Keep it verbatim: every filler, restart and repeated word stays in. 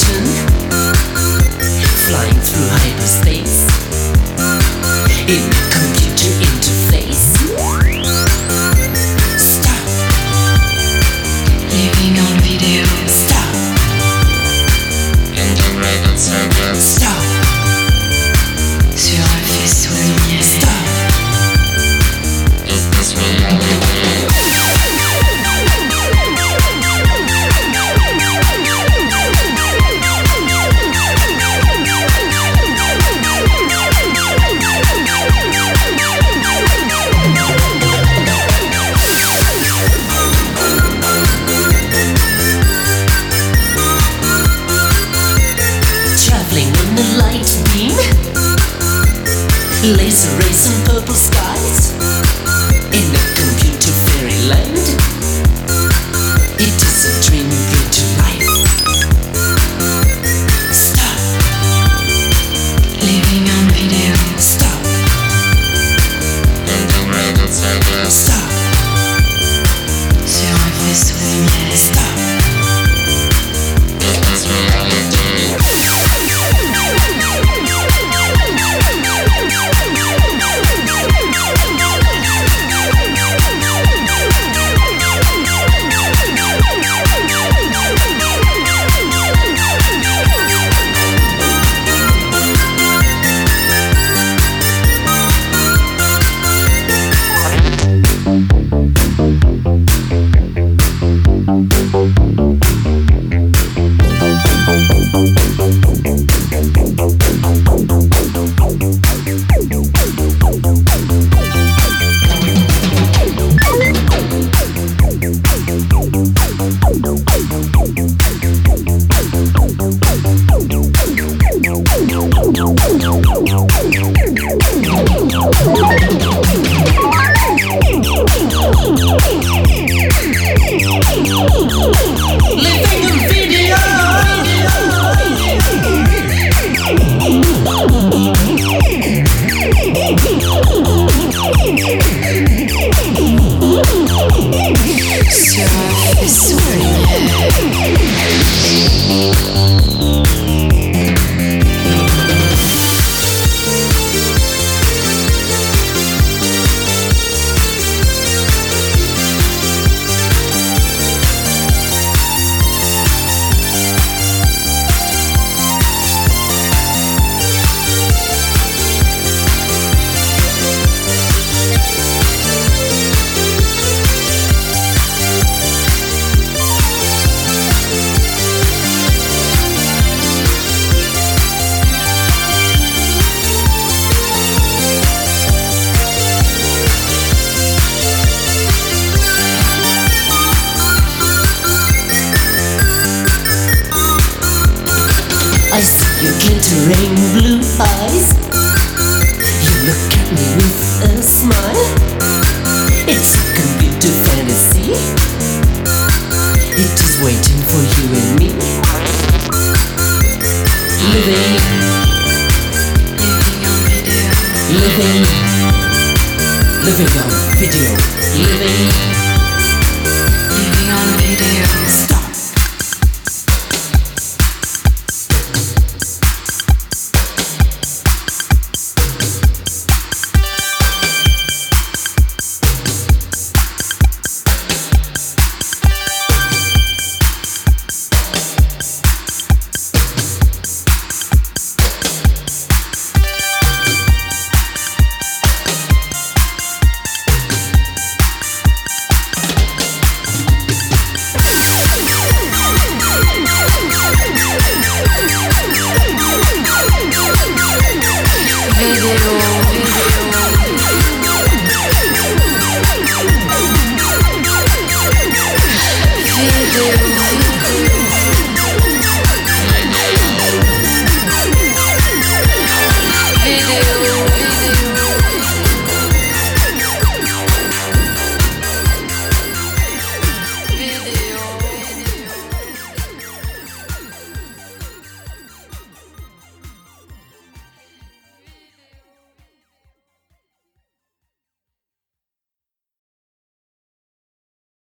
station, flying through hyperspace in a computer interface. Stop. Living on video. Stop. Integrated circuits. Stop. Sur un faisceau lumière. Stop. Is this reality? Laser rays and purple skies in a computer fairyland. It is a dream brought to life. Stop. Living on video. Stop. Integrated circuits. Stop. Sur un faisceau lumière. Stop. Is this reality? I see your glittering blue eyes. You look at me with a smile. It's a computer fantasy. It is waiting for you and me. Living, Living on video. living, living on video. Living.